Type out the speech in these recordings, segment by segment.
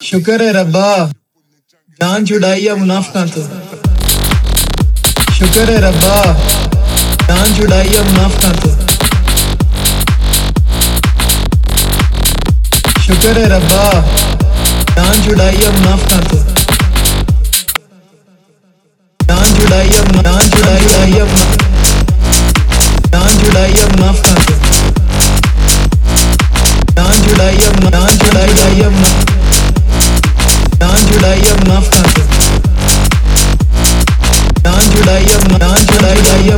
शुक्र है रब्बा जान छुड़ाइया मुनाफिका तो। शुक्र है रब्बा जान छुड़ाइया मुनाफिका तो। शुक्र है रब्बा जान छुड़ाइया मुनाफिका तो। जान छुड़ाइया जान छुड़ाइया जान छुड़ाइया मुनाफिका तो। जान छुड़ाइया जान छुड़ाइया जान छुड़ाइया मुनाफिका तो। जान छुड़ाइया जान छुड़ाइया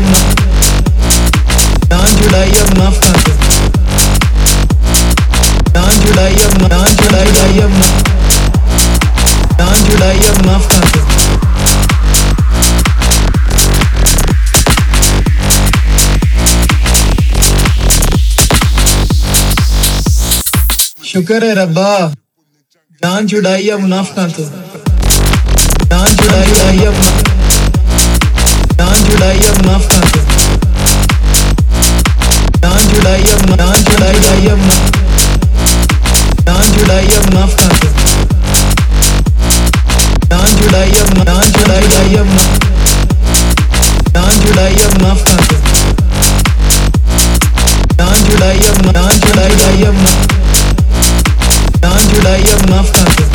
जान छुड़ाइया मुनाफिका तो। जान छुड़ाइया जान छुड़ाइया जान छुड़ाइया मुनाफिका तो। शुक्र है रब्बा जान छुड़ाइया मुनाफिका तो। जान छुड़ाइया जान छुड़ाइया मुनाफिका तो। जान छुड़ाइया जान छुड़ाइया जान छुड़ाइया मुनाफिका तो। जान छुड़ाइया जान छुड़ाइया जान छुड़ाइया मुनाफिका तो। जान छुड़ाइया जान छुड़ाइया जान छुड़ाइया मुनाफिका तो।